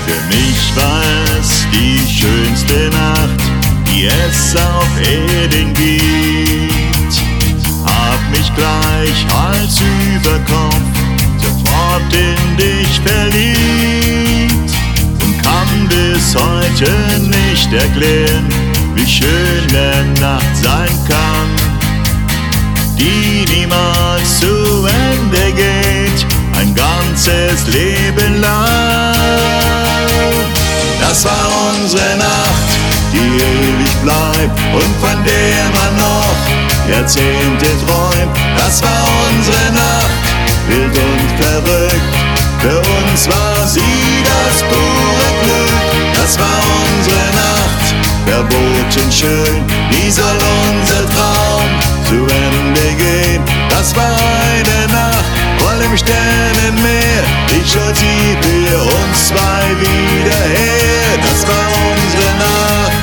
Für mich war es die schönste Nacht, die es auf Erden gibt. Hab mich gleich Hals über Kopf sofort in dich verliebt und kann bis heute nicht erklären, wie schön der Nacht sein kann, die niemals zu Ende geht, ein ganzes Leben lang. Das war unsere Nacht, die ewig bleibt und von der man noch Jahrzehnte träumt. Das war unsere Nacht, wild und verrückt, für uns war sie das pure Glück. Das war unsere Nacht, verboten schön, wie soll unser Traum zu Ende gehen? Das war eine Nacht voll im Sternenmeer, ich und sie für uns zwei wieder her. Das war unsere Nacht.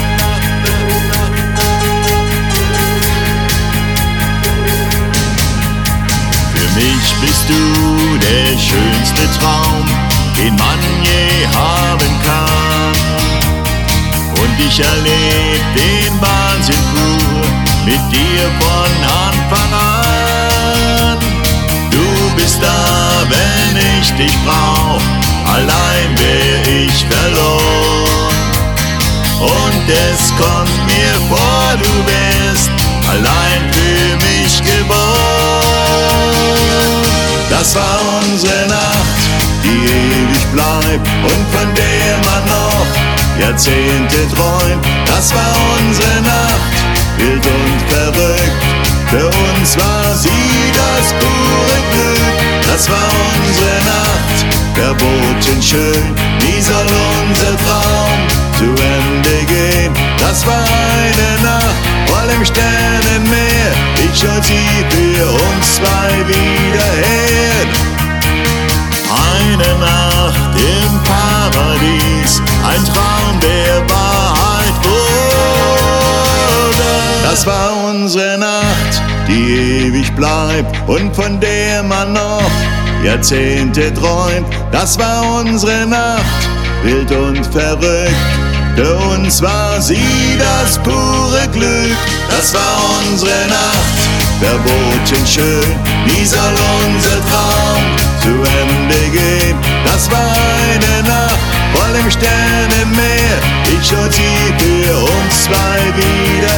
Für mich bist du der schönste Traum, den man je haben kann. Und ich erleb den Wahnsinn pur mit dir von Anfang an. Du bist da, wenn ich dich brauch, allein wär ich verloren. Und es kommt mir vor, du wärst allein für mich geboren. Das war unsere Nacht, die ewig bleibt und von der man noch Jahrzehnte träumt. Das war unsere Nacht, wild und verrückt, für uns war sie das pure Glück. Das war unsere Nacht, verboten schön, wie soll unser Traum zu Ende gehen? Das war eine Nacht voll im Sternenmeer, ich und sie für uns zwei wieder her. Eine Nacht im Paradies, ein Traum der Wahrheit wurde. Das war unsere Nacht, die ewig bleibt und von der man noch Jahrzehnte träumt. Das war unsere Nacht, wild und verrückt, für uns war sie das pure Glück. Das war unsere Nacht, verboten schön, wie soll unser Traum zu Ende gehen? Das war eine Nacht voll im Sternenmeer, ich und sie für uns zwei wieder